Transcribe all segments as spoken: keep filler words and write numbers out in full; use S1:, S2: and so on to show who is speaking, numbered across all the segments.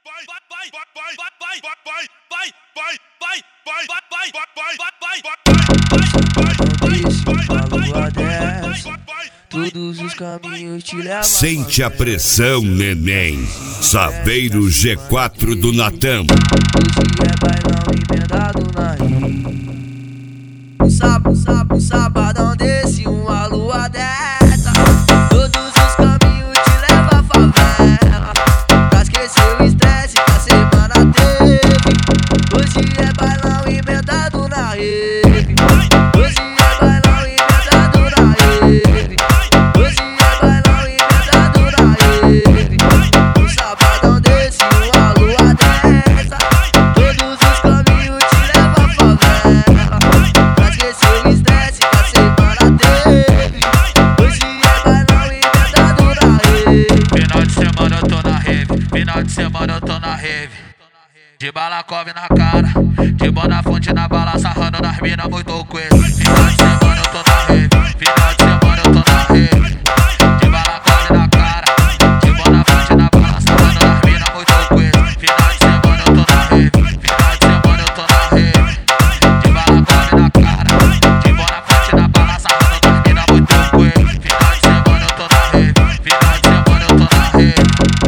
S1: Todos os caminhos te levam.
S2: Sente a pressão, neném. Saveiro G quatro do Natan.
S1: Hoje é bailão emendado na rima. Um sábado, sábado, um sabadão desse, uma lua dessa. Todos os caminhos te levam à favela. Pra esquecer o estresse que a semana teve. Hoje é bailão emendado na rede. Hoje é bailão emendado na rede. Hoje é bailão emendado na rede. Um sabadão desse, uma lua dessa. Todos os caminhos te levam à favela. Pra esquecer o estresse que a semana teve. Hoje é bailão emendado na rede.
S3: Final de semana eu tô na rave, final de semana eu tô na rave. De balacove na cara, de bona fonte na bala, sarrando nas mina muito coisa. Final de semana eu tô na rave, final de semana eu tô na rave. De balacove na cara, de bona fonte na bala, sarrando nas mina muito coisa. Final de semana eu tô na rave, final de semana eu tô na rave. De balacove na cara, de bona fonte na bala, sarrando nas mina muito coisa. Final de semana eu tô na rave, final de semana eu tô na rave.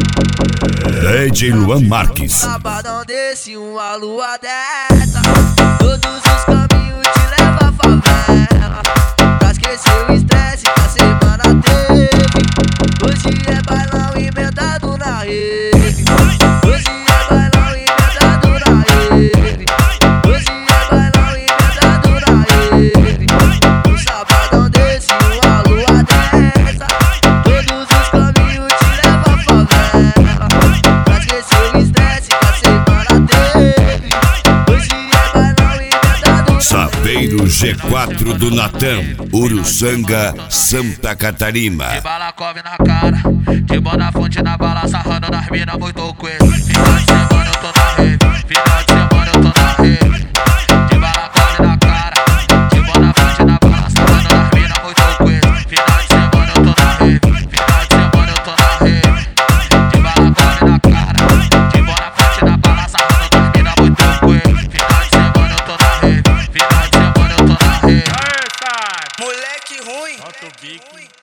S2: D J Luan Marques.
S1: Sabadão desse, uma lua dessa. Todos os caminhos te levam à favela. Pra esquecer o estresse que a semana teve. Hoje é bailão emendado na rede. Hoje é bailão emendado na rede. Hoje é bailão emendado na rede. Um sabadão desse, uma lua dessa. Todos os caminhos te levam à favela. Pra esquecer o estresse que a semana teve. Hoje é bailão emendado na
S2: Saveiro G quatro do Natan. Uruçanga, Santa Catarina.
S3: De balacove na cara, de bona fonte na bala, sarrando nas mina muito coisa. Final de semana eu tô na rave, final de semana eu tô